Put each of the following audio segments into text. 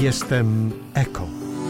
Jestem eko.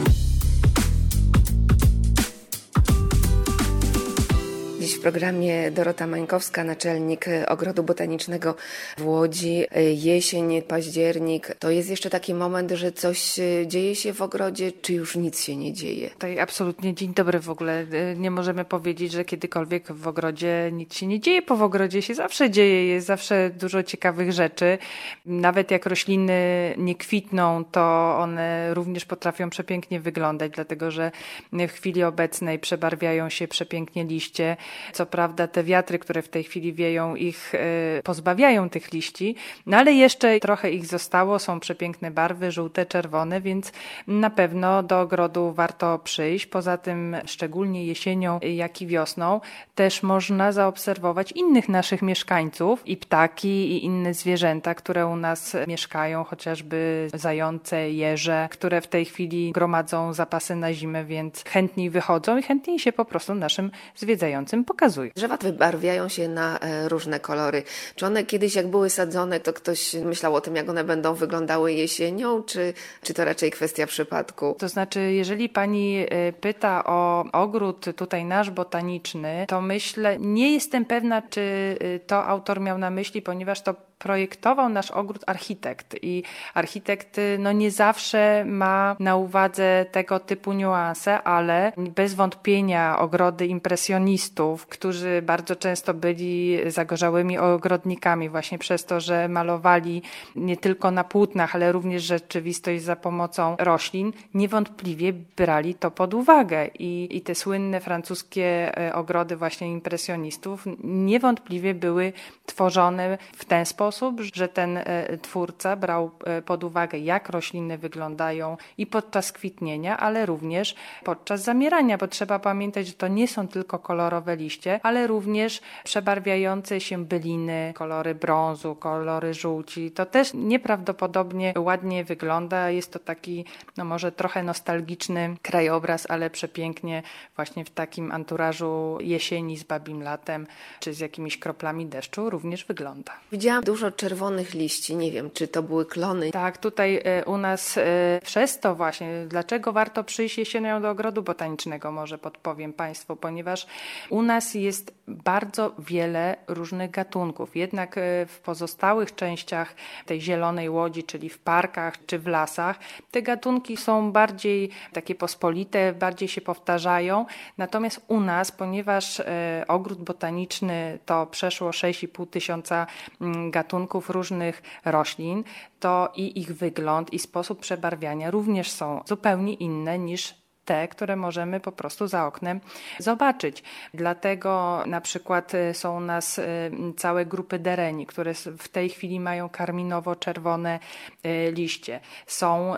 Dziś w programie Dorota Mańkowska, naczelnik Ogrodu Botanicznego w Łodzi. Jesień, październik. To jest jeszcze taki moment, że coś dzieje się w ogrodzie, czy już nic się nie dzieje? Tutaj absolutnie dzień dobry w ogóle. Nie możemy powiedzieć, że kiedykolwiek w ogrodzie nic się nie dzieje, bo w ogrodzie się zawsze dzieje, jest zawsze dużo ciekawych rzeczy. Nawet jak rośliny nie kwitną, to one również potrafią przepięknie wyglądać, dlatego że w chwili obecnej przebarwiają się przepięknie liście. Co prawda te wiatry, które w tej chwili wieją, ich pozbawiają tych liści, no ale jeszcze trochę ich zostało, są przepiękne barwy, żółte, czerwone, więc na pewno do ogrodu warto przyjść. Poza tym szczególnie jesienią, jak i wiosną też można zaobserwować innych naszych mieszkańców i ptaki i inne zwierzęta, które u nas mieszkają, chociażby zające, jeże, które w tej chwili gromadzą zapasy na zimę, więc chętniej wychodzą i chętniej się po prostu naszym zwiedzającym pokazują. Drzewa wybarwiają się na różne kolory. Czy one kiedyś jak były sadzone, to ktoś myślał o tym, jak one będą wyglądały jesienią, czy to raczej kwestia przypadku? To znaczy, jeżeli pani pyta o ogród tutaj nasz botaniczny, to myślę, nie jestem pewna, czy to autor miał na myśli, ponieważ to projektował nasz ogród architekt i architekt nie zawsze ma na uwadze tego typu niuanse, ale bez wątpienia ogrody impresjonistów, którzy bardzo często byli zagorzałymi ogrodnikami właśnie przez to, że malowali nie tylko na płótnach, ale również rzeczywistość za pomocą roślin, niewątpliwie brali to pod uwagę i te słynne francuskie ogrody właśnie impresjonistów niewątpliwie były tworzone w ten sposób, że ten twórca brał pod uwagę, jak rośliny wyglądają i podczas kwitnienia, ale również podczas zamierania, bo trzeba pamiętać, że to nie są tylko kolorowe liście, ale również przebarwiające się byliny, kolory brązu, kolory żółci. To też nieprawdopodobnie ładnie wygląda. Jest to taki, może trochę nostalgiczny krajobraz, ale przepięknie właśnie w takim anturażu jesieni z babim latem, czy z jakimiś kroplami deszczu również wygląda. Widziałam dużo czerwonych liści. Nie wiem, czy to były klony. Tak, tutaj u nas przez to właśnie, dlaczego warto przyjść jesienią do ogrodu botanicznego, może podpowiem Państwu, ponieważ u nas jest bardzo wiele różnych gatunków. Jednak w pozostałych częściach tej zielonej Łodzi, czyli w parkach czy w lasach, te gatunki są bardziej takie pospolite, bardziej się powtarzają. Natomiast u nas, ponieważ ogród botaniczny to przeszło 6,5 tysiąca gatunków różnych roślin, to i ich wygląd i sposób przebarwiania również są zupełnie inne niż te, które możemy po prostu za oknem zobaczyć. Dlatego na przykład są u nas całe grupy dereni, które w tej chwili mają karminowo-czerwone liście. Są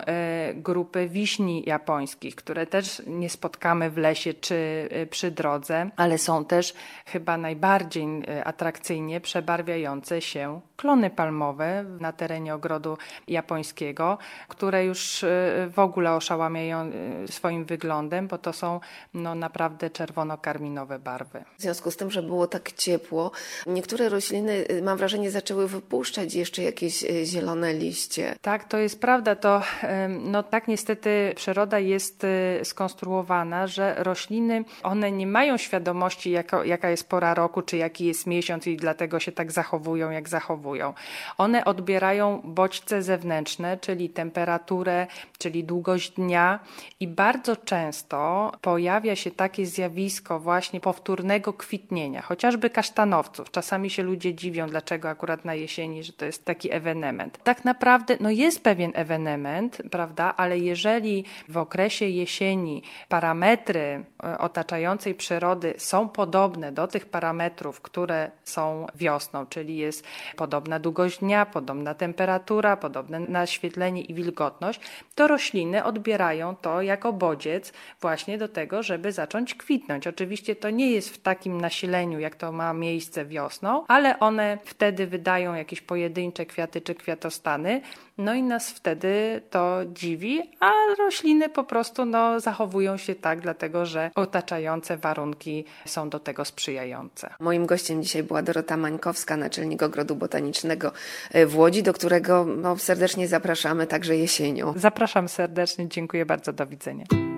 grupy wiśni japońskich, które też nie spotkamy w lesie czy przy drodze, ale są też chyba najbardziej atrakcyjnie przebarwiające się klony palmowe na terenie ogrodu japońskiego, które już w ogóle oszałamiają swoim wyglądem, bo to są naprawdę czerwono-karminowe barwy. W związku z tym, że było tak ciepło, niektóre rośliny, mam wrażenie, zaczęły wypuszczać jeszcze jakieś zielone liście. Tak, to jest prawda. To tak niestety przyroda jest skonstruowana, że rośliny, one nie mają świadomości, jaka jest pora roku, czy jaki jest miesiąc i dlatego się tak zachowują, jak zachowują. One odbierają bodźce zewnętrzne, czyli temperaturę, czyli długość dnia i bardzo często pojawia się takie zjawisko właśnie powtórnego kwitnienia, chociażby kasztanowców. Czasami się ludzie dziwią, dlaczego akurat na jesieni, że to jest taki ewenement. Tak naprawdę jest pewien ewenement, prawda, ale jeżeli w okresie jesieni parametry otaczającej przyrody są podobne do tych parametrów, które są wiosną, czyli jest podobna długość dnia, podobna temperatura, podobne naświetlenie i wilgotność, to rośliny odbierają to jako bodziec właśnie do tego, żeby zacząć kwitnąć. Oczywiście to nie jest w takim nasileniu, jak to ma miejsce wiosną, ale one wtedy wydają jakieś pojedyncze kwiaty czy kwiatostany, i nas wtedy to dziwi, a rośliny po prostu zachowują się tak, dlatego że otaczające warunki są do tego sprzyjające. Moim gościem dzisiaj była Dorota Mańkowska, naczelnik Ogrodu Botanicznego Botanicznego w Łodzi, do którego serdecznie zapraszamy także jesienią. Zapraszam serdecznie, dziękuję bardzo, do widzenia.